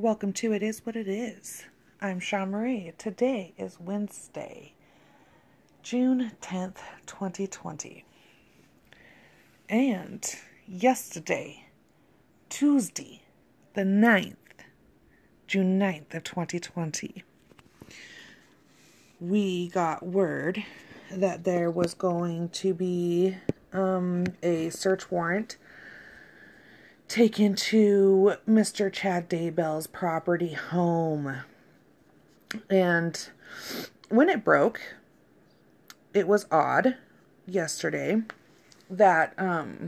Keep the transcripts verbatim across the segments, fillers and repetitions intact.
welcome to It Is What It Is. I'm Shawn Marie. Today is Wednesday, June tenth, twenty twenty. And yesterday, Tuesday, the ninth, June ninth of twenty twenty, we got word that there was going to be um, a search warrant taken to Mister Chad Daybell's property home. And when it broke, it was odd yesterday that um,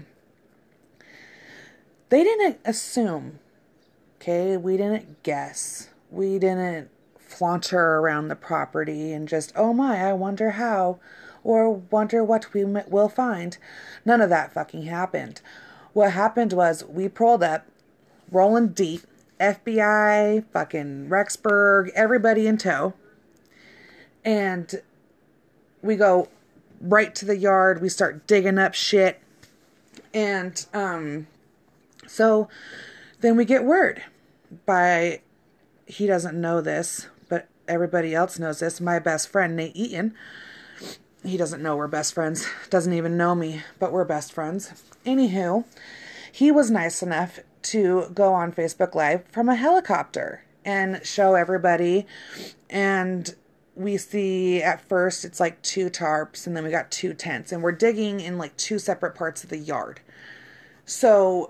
they didn't assume, okay? We didn't guess. We didn't flaunter around the property and just, oh my, I wonder how, or wonder what we will find. None of that fucking happened. What happened was we pulled up, rolling deep, F B I, fucking Rexburg, everybody in tow. And we go right to the yard. We start digging up shit. And um, so then we get word by, he doesn't know this, but everybody else knows this, my best friend, Nate Eaton. He doesn't know we're best friends. Doesn't even know me, but we're best friends. Anywho, he was nice enough to go on Facebook Live from a helicopter and show everybody. And we see at first it's like two tarps and then we got two tents. And we're digging in like two separate parts of the yard. So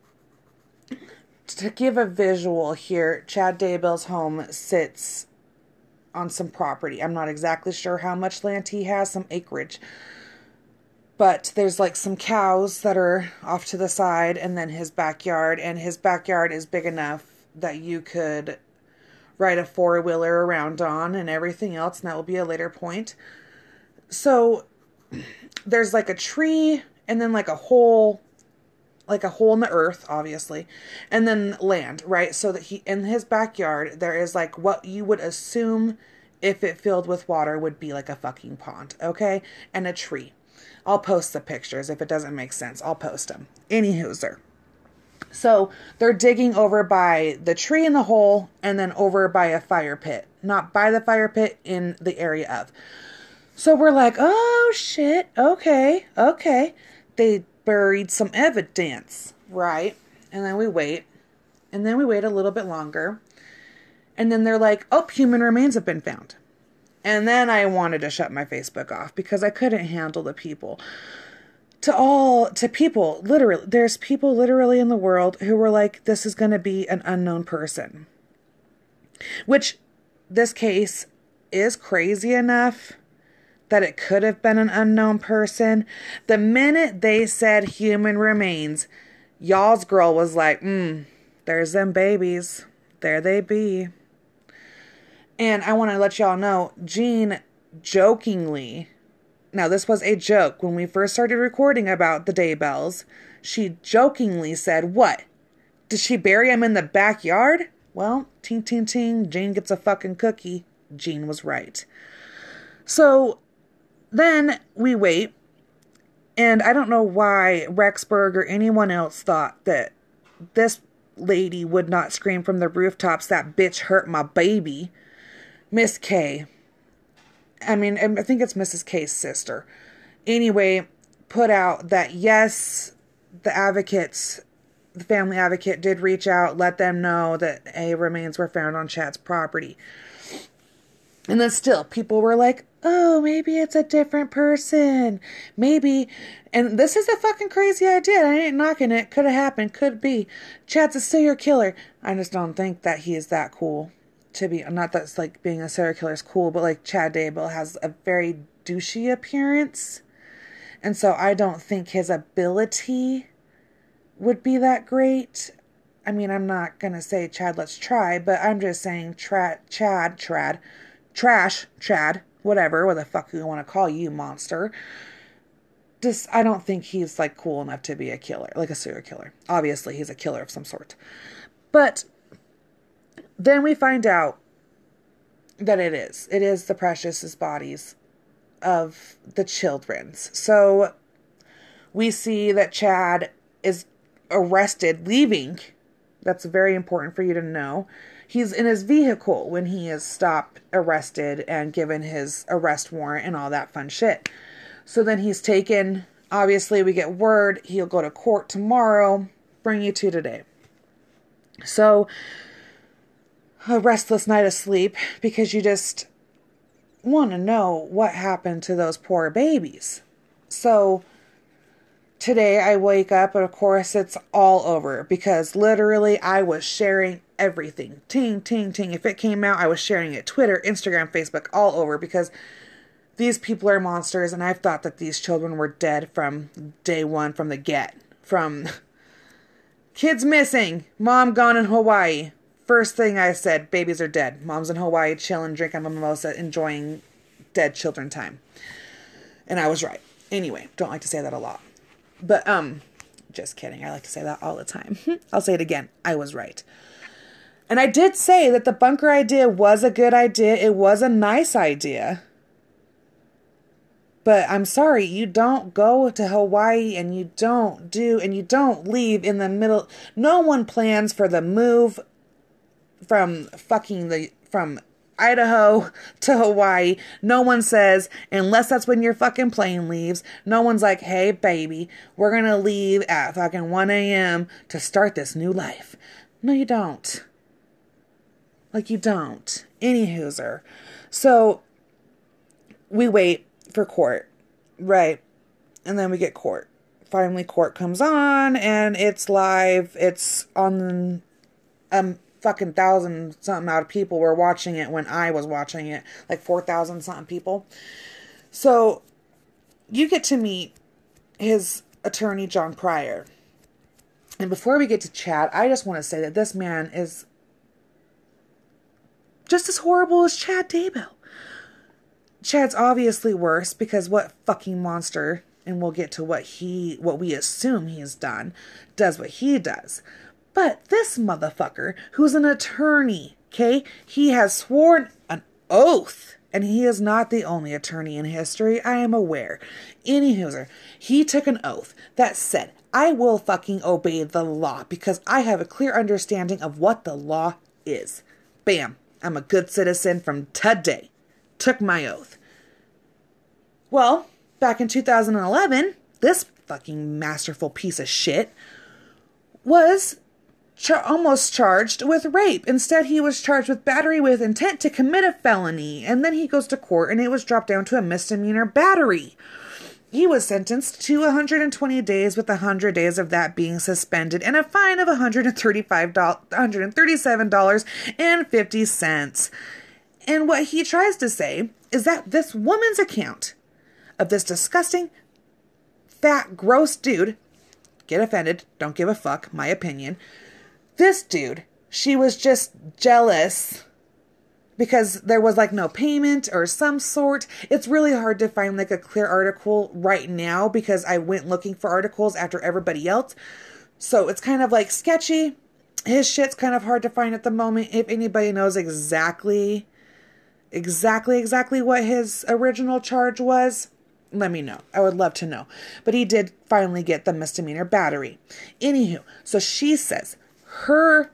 to give a visual here, Chad Daybell's home sits on some property. I'm not exactly sure how much land he has, some acreage. But there's like some cows that are off to the side and then his backyard. And his backyard is big enough that you could ride a four-wheeler around on and everything else. And that will be a later point. So there's like a tree and then like a hole, like a hole in the earth, obviously. And then land, right? So that he, in his backyard, there is like what you would assume if it filled with water would be like a fucking pond. Okay? And a tree. I'll post the pictures. If it doesn't make sense, I'll post them. Anywhozer. So they're digging over by the tree in the hole and then over by a fire pit. Not by the fire pit, in the area of. So we're like, oh shit. Okay. Okay. They buried some evidence, right? And then we wait. And then we wait a little bit longer. And then they're like, oh, human remains have been found. And then I wanted to shut my Facebook off because I couldn't handle the people. To all, to people, literally, there's people literally in the world who were like, this is going to be an unknown person. Which, this case is crazy enough that it could have been an unknown person. The minute they said human remains, y'all's girl was like, mm, there's them babies. There they be. And I want to let y'all know, Jean jokingly, now this was a joke, when we first started recording about the Daybells, she jokingly said, what? Did she bury him in the backyard? Well, ting, ting, ting, Jean gets a fucking cookie. Jean was right. So then we wait, and I don't know why Rexburg or anyone else thought that this lady would not scream from the rooftops, that bitch hurt my baby. Miss K, I mean, I think it's Missus K's sister, anyway, put out that yes, the advocates, the family advocate did reach out, let them know that a remains were found on Chad's property. And then still, people were like, oh, maybe it's a different person. Maybe, and this is a fucking crazy idea. I ain't knocking it. Could have happened. Could be. Chad's a serial killer. I just don't think that he is that cool. To be, not that like being a serial killer is cool, but like Chad Daybell has a very douchey appearance. And so I don't think his ability would be that great. I mean, I'm not going to say, Chad, let's try, but I'm just saying, tra- Chad, Trad, trash, Chad, whatever, what the fuck you want to call you, monster. Just, I don't think he's like cool enough to be a killer, like a serial killer. Obviously, he's a killer of some sort. But then we find out that it is. It is the precious bodies of the children's. So we see that Chad is arrested, leaving. That's very important for you to know. He's in his vehicle when he is stopped, arrested, and given his arrest warrant and all that fun shit. So then he's taken, obviously we get word, he'll go to court tomorrow, bring you to today. So, a restless night of sleep, because you just want to know what happened to those poor babies. So, today I wake up and of course it's all over, because literally I was sharing everything. Ting, ting, ting. If it came out, I was sharing it. Twitter, Instagram, Facebook, all over, because these people are monsters, and I've thought that these children were dead from day one, from the get. From kids missing, mom gone in Hawaii. First thing I said, babies are dead. Mom's in Hawaii, chilling, drinking a mimosa, enjoying dead children time. And I was right. Anyway, don't like to say that a lot. But, um, just kidding. I like to say that all the time. I'll say it again. I was right. And I did say that the bunker idea was a good idea. It was a nice idea. But I'm sorry, you don't go to Hawaii and you don't do, and you don't leave in the middle. No one plans for the move from fucking the, from Idaho to Hawaii. No one says, unless that's when your fucking plane leaves, no one's like, hey baby, we're going to leave at fucking one a.m. to start this new life. No, you don't. Like, you don't. Any hooser. So, we wait for court. Right. And then we get court. Finally, court comes on, and it's live. It's on, um, fucking thousand something out of people were watching it when I was watching it. Like four thousand something people. So, you get to meet his attorney, Jon Pryor. And before we get to Chad, I just want to say that this man is just as horrible as Chad Daybell. Chad's obviously worse, because what fucking monster, and we'll get to what he, what we assume he's done, does what he does. But this motherfucker, who's an attorney, okay, he has sworn an oath, and he is not the only attorney in history, I am aware. Anywho, he took an oath that said, I will fucking obey the law, because I have a clear understanding of what the law is. Bam. I'm a good citizen from today. Took my oath. Well, back in two thousand eleven, this fucking masterful piece of shit was char- almost charged with rape. Instead, he was charged with battery with intent to commit a felony. And then he goes to court, and it was dropped down to a misdemeanor battery. He was sentenced to one hundred twenty days, with one hundred days of that being suspended, and a fine of one hundred thirty-five dollars, one hundred thirty-seven dollars and fifty cents. And what he tries to say is that this woman's account of this disgusting, fat, gross dude, get offended, don't give a fuck, my opinion, this dude, she was just jealous because there was like no payment or some sort. It's really hard to find like a clear article right now, because I went looking for articles after everybody else. So it's kind of like sketchy. His shit's kind of hard to find at the moment. If anybody knows exactly, exactly, exactly what his original charge was, let me know. I would love to know. But he did finally get the misdemeanor battery. Anywho, so she says her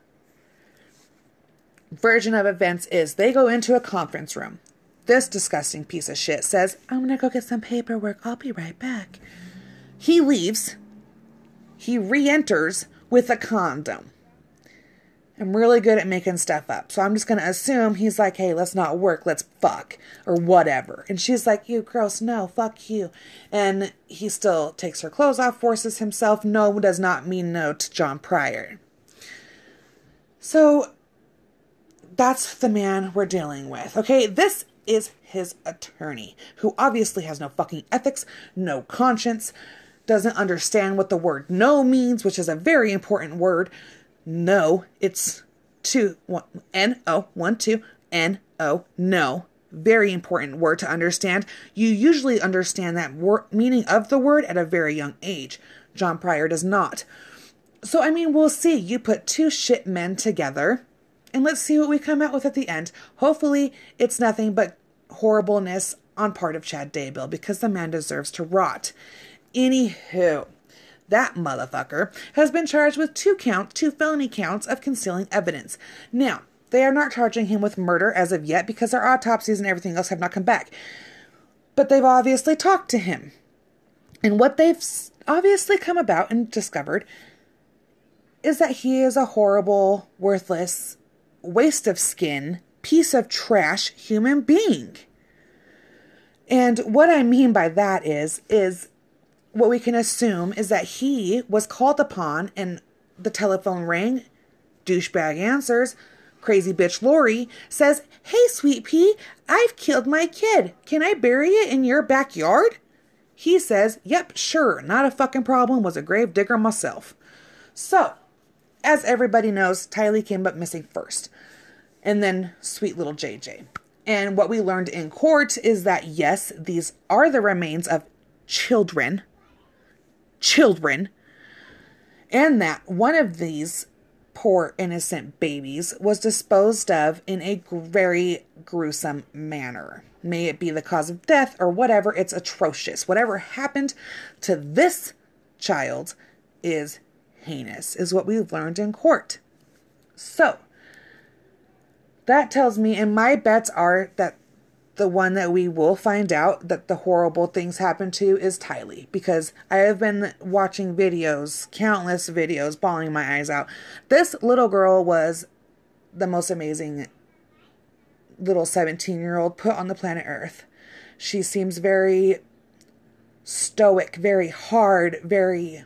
version of events is they go into a conference room. This disgusting piece of shit says, I'm going to go get some paperwork. I'll be right back. He leaves. He re-enters with a condom. I'm really good at making stuff up. So I'm just going to assume he's like, hey, let's not work. Let's fuck. Or whatever. And she's like, you gross. No, fuck you. And he still takes her clothes off, forces himself. No does not mean no to Jon Pryor. So that's the man we're dealing with. Okay, this is his attorney, who obviously has no fucking ethics, no conscience, doesn't understand what the word no means, which is a very important word. No, it's two, one, N O, one, two, N O, no. Very important word to understand. You usually understand that wor- meaning of the word at a very young age. Jon Pryor does not. So, I mean, we'll see. You put two shit men together, and let's see what we come out with at the end. Hopefully, it's nothing but horribleness on part of Chad Daybell, because the man deserves to rot. Anywho, that motherfucker has been charged with two counts, two felony counts of concealing evidence. Now, They are not charging him with murder as of yet because their autopsies and everything else have not come back. But they've obviously talked to him. And what they've obviously come about and discovered is that he is a horrible, worthless, waste of skin, piece of trash human being. And what I mean by that is, is what we can assume is that he was called upon and the telephone rang, douchebag answers, crazy bitch Lori says, "Hey, sweet pea, I've killed my kid. Can I bury it in your backyard?" He says, "Yep, sure, not a fucking problem, was a grave digger myself." So, as everybody knows, Tylee came up missing first. And then sweet little J J. And what we learned in court is that, yes, these are the remains of children. Children. And that one of these poor innocent babies was disposed of in a very gruesome manner. May it be the cause of death or whatever, it's atrocious. Whatever happened to this child is heinous, is what we've learned in court. So, that tells me, and my bets are that the one that we will find out that the horrible things happen to is Tylee. Because I have been watching videos, countless videos, bawling my eyes out. This little girl was the most amazing little seventeen-year-old put on the planet Earth. She seems very stoic, very hard, very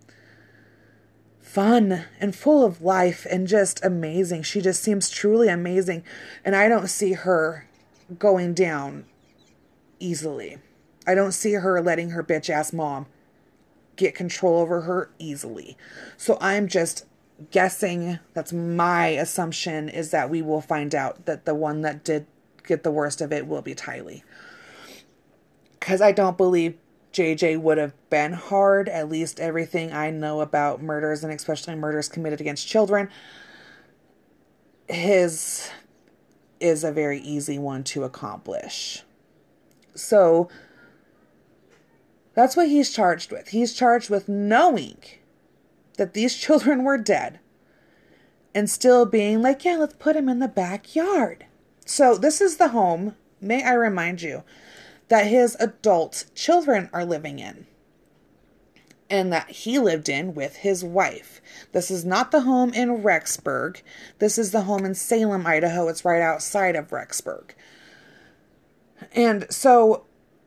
fun and full of life and just amazing. She just seems truly amazing. And I don't see her going down easily. I don't see her letting her bitch ass mom get control over her easily. So I'm just guessing, that's my assumption, is that we will find out that the one that did get the worst of it will be Tylee. Because I don't believe J J would have been hard. At least everything I know about murders, and especially murders committed against children, his is a very easy one to accomplish. So that's what he's charged with. He's charged with knowing that these children were dead and still being like, yeah, let's put him in the backyard. So this is the home, may I remind you, that his adult children are living in, and that he lived in with his wife. This is not the home in Rexburg. This is the home in Salem, Idaho. It's right outside of Rexburg. And so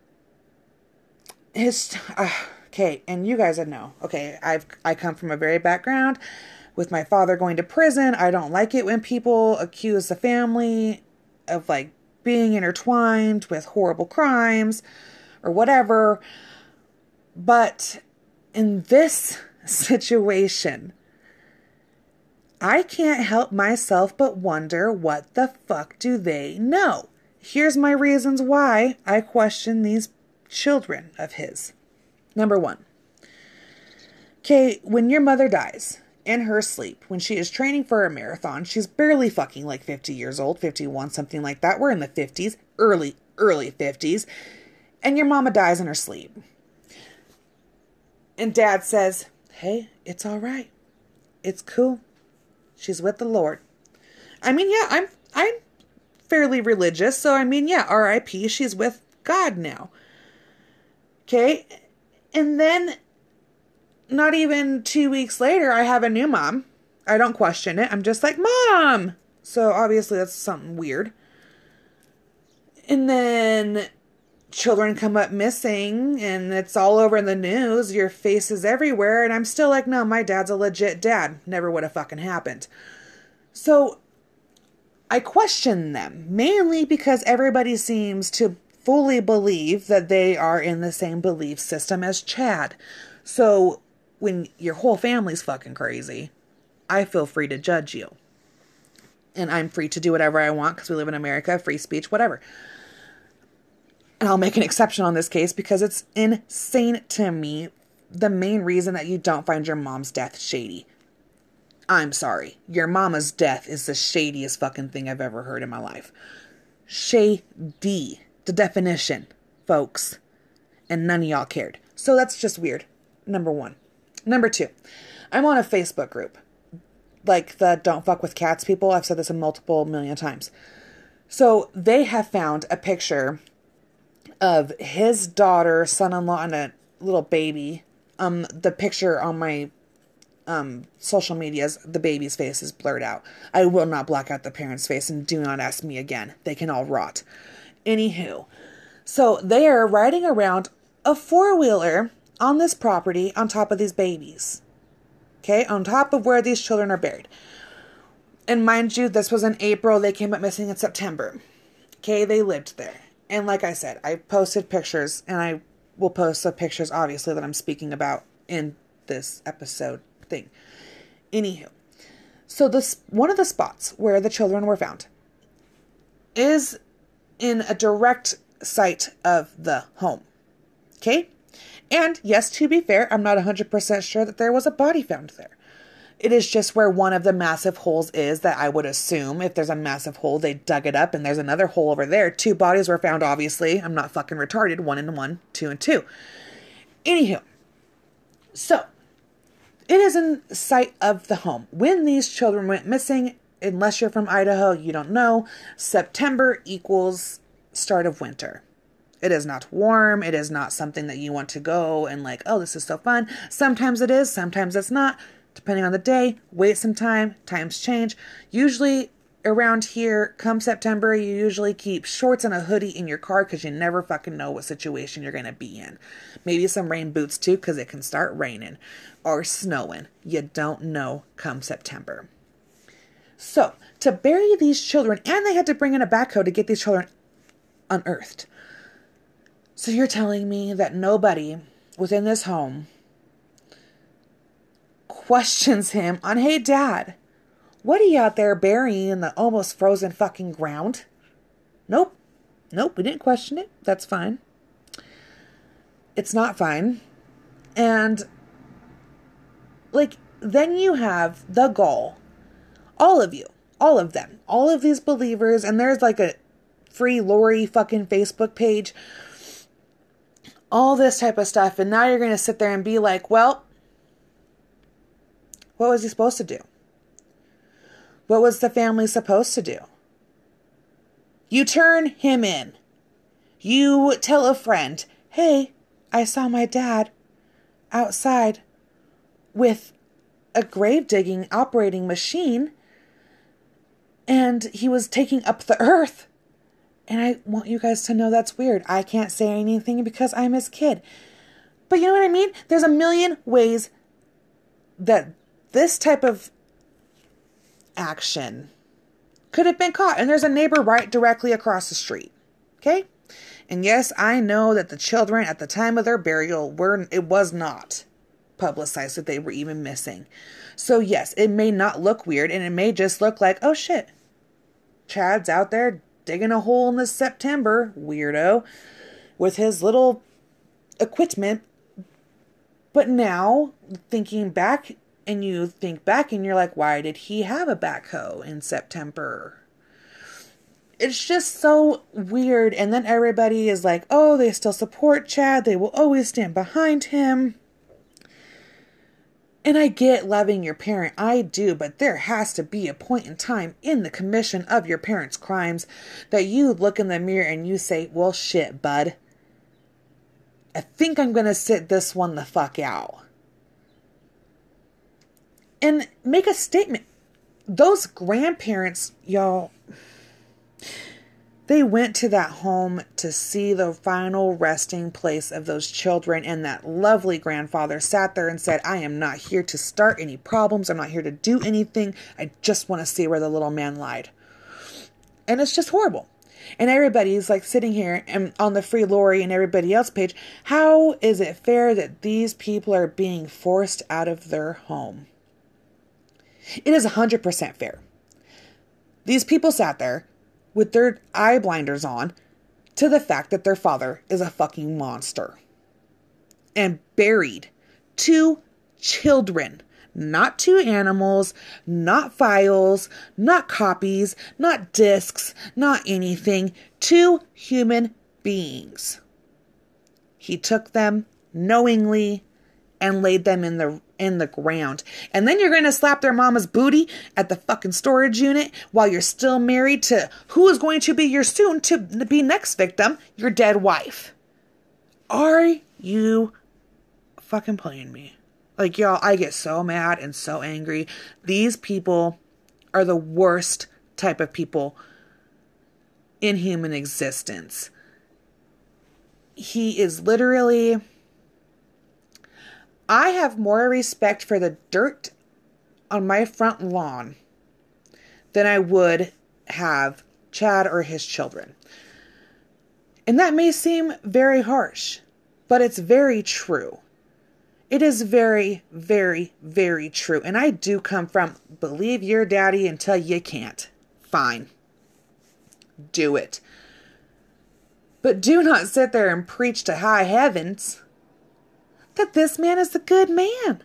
his, uh, okay, and you guys know, okay, I've, I come from a very background with my father going to prison. I don't like it when people accuse the family of like being intertwined with horrible crimes or whatever. But in this situation, I can't help myself but wonder, what the fuck do they know? Here's my reasons why I question these children of his. Number one. Okay, when your mother dies in her sleep, when she is training for a marathon, she's barely fucking like fifty years old, fifty-one, something like that. We're in the fifties, early, early fifties. And your mama dies in her sleep. And dad says, hey, it's all right. It's cool. She's with the Lord. I mean, yeah, I'm I'm fairly religious. So, I mean, yeah, R I P, she's with God now. Okay? And then, not even two weeks later, I have a new mom. I don't question it. I'm just like, Mom! So, obviously, that's something weird. And then children come up missing, and it's all over in the news. Your face is everywhere, and I'm still like, no, my dad's a legit dad. Never would have fucking happened. So, I question them, mainly because everybody seems to fully believe that they are in the same belief system as Chad. So, when your whole family's fucking crazy, I feel free to judge you. And I'm free to do whatever I want because we live in America, free speech, whatever. And I'll make an exception on this case because it's insane to me, the main reason that you don't find your mom's death shady. I'm sorry. Your mama's death is the shadiest fucking thing I've ever heard in my life. Shady. The definition, folks. And none of y'all cared. So that's just weird. Number one. Number two. I'm on a Facebook group. like the don't fuck with cats people. I've said this a multiple million times. So they have found a picture of his daughter, son-in-law, and a little baby. Um, the picture on my um, social medias, the baby's face is blurred out. I will not block out the parent's face, and do not ask me again. They can all rot. Anywho, so they are riding around a four-wheeler on this property on top of these babies. Okay, on top of where these children are buried. And mind you, this was in April. They came up missing in September. Okay, they lived there. And like I said, I posted pictures, and I will post the pictures, obviously, that I'm speaking about in this episode thing. Anywho, so this one of the spots where the children were found is in a direct sight of the home. Okay? And yes, to be fair, I'm not one hundred percent sure that there was a body found there. It is just where one of the massive holes is that I would assume if there's a massive hole, they dug it up, and there's another hole over there. Two bodies were found, obviously. I'm not fucking retarded. One and one, two and two. Anywho, so it is in sight of the home. When these children went missing, unless you're from Idaho, you don't know, September equals start of winter. It is not warm. It is not something that you want to go and like, oh, this is so fun. Sometimes it is. Sometimes it's not. Depending on the day, wait some time. Times change. Usually around here, come September, you usually keep shorts and a hoodie in your car because you never fucking know what situation you're going to be in. Maybe some rain boots too because it can start raining or snowing. You don't know come September. So to bury these children, and they had to bring in a backhoe to get these children unearthed. So you're telling me that nobody within this home questions him on, hey, Dad, what are you out there burying in the almost frozen fucking ground? Nope. Nope, we didn't question it. That's fine. It's not fine. And, like, then you have the gall. All of you. All of them. All of these believers. And there's, like, a Free Lori fucking Facebook page. All this type of stuff. And now you're going to sit there and be like, well, what was he supposed to do? What was the family supposed to do? You turn him in. You tell a friend, hey, I saw my dad outside with a grave digging operating machine, and he was taking up the earth. And I want you guys to know that's weird. I can't say anything because I'm his kid. But you know what I mean? There's a million ways that this type of action could have been caught. And there's a neighbor right directly across the street. Okay? And yes, I know that the children at the time of their burial were, it was not publicized that they were even missing. So yes, it may not look weird, and it may just look like, oh shit, Chad's out there digging a hole in this September, weirdo, with his little equipment. But now, thinking back, and you think back and you're like, why did he have a backhoe in September? It's just so weird. And then everybody is like, oh, they still support Chad. They will always stand behind him. And I get loving your parent. I do. But there has to be a point in time in the commission of your parents' crimes that you look in the mirror and you say, well, shit, bud. I think I'm going to sit this one the fuck out. And make a statement. Those grandparents, y'all, they went to that home to see the final resting place of those children. And that lovely grandfather sat there and said, I am not here to start any problems. I'm not here to do anything. I just want to see where the little man lied. And it's just horrible. And everybody's like sitting here and on the Free Lori and everybody else page. How is it fair that these people are being forced out of their home? It is one hundred percent fair. These people sat there with their eye blinders on to the fact that their father is a fucking monster. And buried two children. Not two animals, not files, not copies, not discs, not anything. Two human beings. He took them knowingly and laid them in the in the ground. And then you're going to slap their mama's booty at the fucking storage unit while you're still married to who is going to be your soon to be next victim, your dead wife. Are you fucking playing me? Like, y'all, I get so mad and so angry. These people are the worst type of people in human existence. He is literally... I have more respect for the dirt on my front lawn than I would have Chad or his children. And that may seem very harsh, but it's very true. It is very, very, very true. And I do come from believe your daddy until you can't. Fine. Do it. But do not sit there and preach to high heavens that this man is a good man.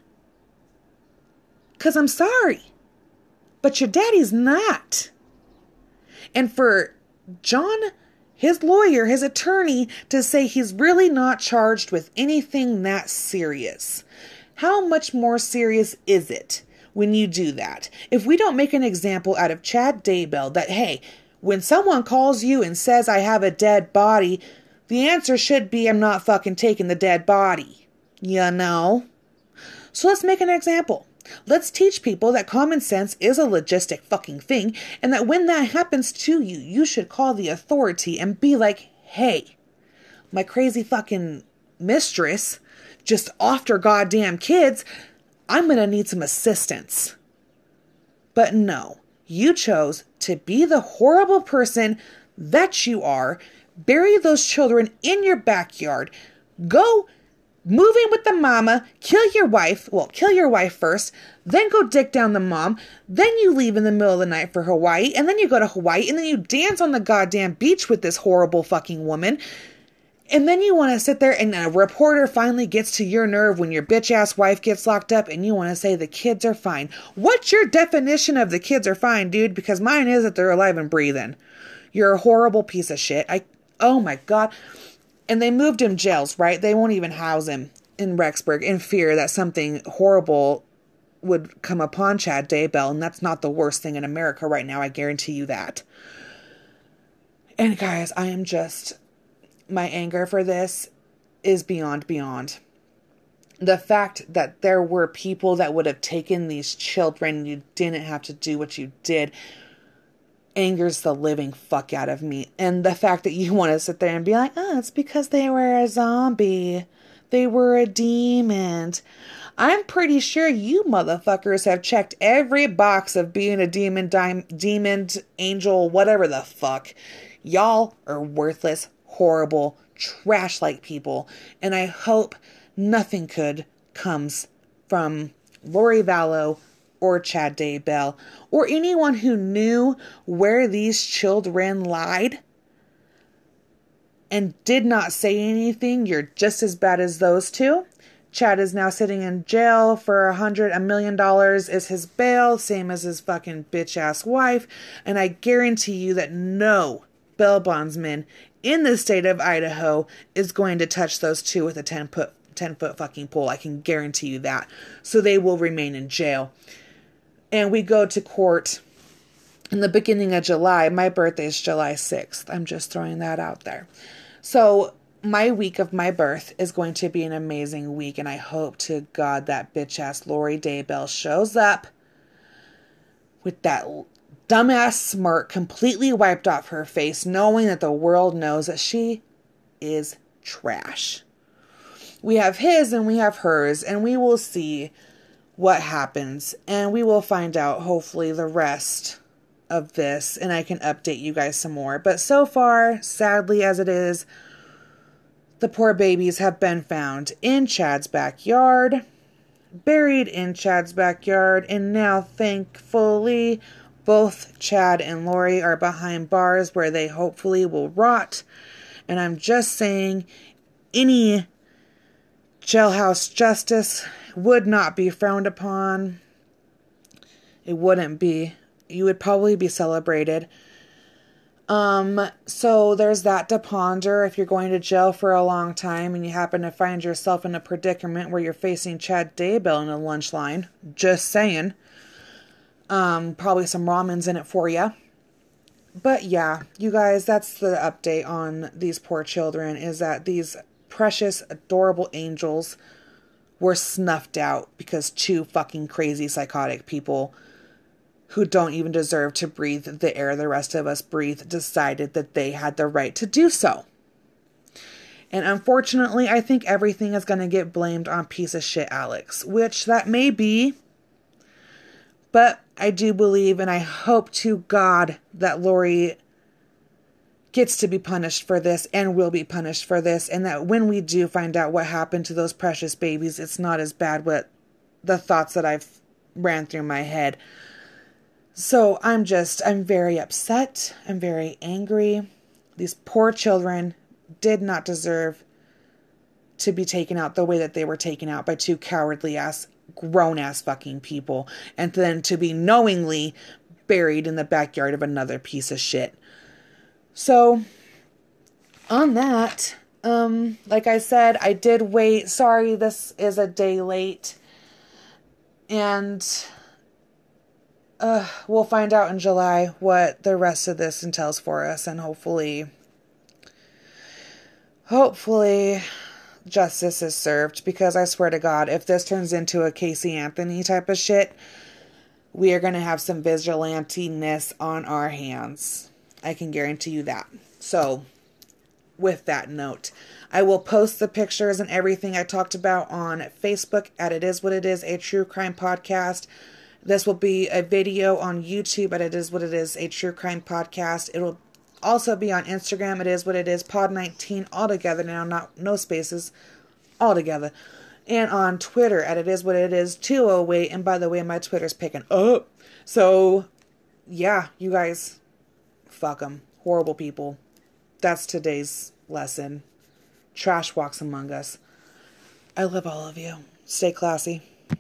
Because I'm sorry, but your daddy's not. And for John, his lawyer, his attorney, to say he's really not charged with anything that serious. How much more serious is it when you do that? If we don't make an example out of Chad Daybell that, hey, when someone calls you and says I have a dead body, the answer should be I'm not fucking taking the dead body. You know? So let's make an example. Let's teach people that common sense is a logistic fucking thing, and that when that happens to you, you should call the authority and be like, hey, my crazy fucking mistress just offed her goddamn kids. I'm gonna need some assistance. But no, you chose to be the horrible person that you are, bury those children in your backyard, go move in with the mama, kill your wife, well, kill your wife first, then go dick down the mom, then you leave in the middle of the night for Hawaii, and then you go to Hawaii, and then you dance on the goddamn beach with this horrible fucking woman, and then you want to sit there and a reporter finally gets to your nerve when your bitch-ass wife gets locked up, and you want to say the kids are fine. What's your definition of the kids are fine, dude? Because mine is that they're alive and breathing. You're a horrible piece of shit. I, oh my God. And they moved him jails, right? They won't even house him in Rexburg in fear that something horrible would come upon Chad Daybell. And that's not the worst thing in America right now. I guarantee you that. And guys, I am just... my anger for this is beyond, beyond. The fact that there were people that would have taken these children, you didn't have to do what you did, angers the living fuck out of me. And the fact that you want to sit there and be like, oh, it's because they were a zombie. They were a demon. I'm pretty sure you motherfuckers have checked every box of being a demon, dim- demon, angel, whatever the fuck. Y'all are worthless, horrible, trash-like people. And I hope nothing good comes from Lori Vallow or Chad Daybell, or anyone who knew where these children lied and did not say anything. You're just as bad as those two. Chad is now sitting in jail for a hundred, a million dollars is his bail, same as his fucking bitch-ass wife. And I guarantee you that no bail bondsman in the state of Idaho is going to touch those two with a ten foot, ten foot fucking pole. I can guarantee you that. So they will remain in jail. And we go to court in the beginning of July. My birthday is July sixth. I'm just throwing that out there. So my week of my birth is going to be an amazing week. And I hope to God that bitch-ass Lori Daybell shows up with that dumbass smirk completely wiped off her face, knowing that the world knows that she is trash. We have his and we have hers, and we will see what happens, and we will find out hopefully the rest of this, and I can update you guys some more. But so far, sadly as it is, the poor babies have been found in Chad's backyard, buried in Chad's backyard, and now thankfully both Chad and Lori are behind bars where they hopefully will rot. And I'm just saying, any jailhouse justice would not be frowned upon. It wouldn't be. You would probably be celebrated. Um, so there's that to ponder if you're going to jail for a long time and you happen to find yourself in a predicament where you're facing Chad Daybell in a lunch line. Just saying. Um, probably some ramen's in it for you. But yeah, you guys, that's the update on these poor children, is that these precious, adorable angels were snuffed out because two fucking crazy psychotic people who don't even deserve to breathe the air the rest of us breathe decided that they had the right to do so. And unfortunately, I think everything is going to get blamed on piece of shit Alex, which that may be. But I do believe and I hope to God that Lori gets to be punished for this and will be punished for this. And that when we do find out what happened to those precious babies, it's not as bad what the thoughts that I've ran through my head. So I'm just, I'm very upset. I'm very angry. These poor children did not deserve to be taken out the way that they were taken out by two cowardly ass, grown ass fucking people. And then to be knowingly buried in the backyard of another piece of shit. So on that, um, like I said, I did wait. Sorry, this is a day late. And Uh, we'll find out in July what the rest of this entails for us, and hopefully, hopefully, justice is served, because I swear to God, if this turns into a Casey Anthony type of shit, we are going to have some vigilante-ness on our hands. I can guarantee you that. So, with that note, I will post the pictures and everything I talked about on Facebook at It Is What It Is, a true crime podcast. This will be a video on YouTube at It Is What It Is, a true crime podcast. It will also be on Instagram. It Is What It Is, pod nineteen, all together now, not no spaces, all together. And on Twitter at It Is What It Is, two oh eight. And by the way, my Twitter's picking up. So, yeah, you guys, fuck them. Horrible people. That's today's lesson. Trash walks among us. I love all of you. Stay classy.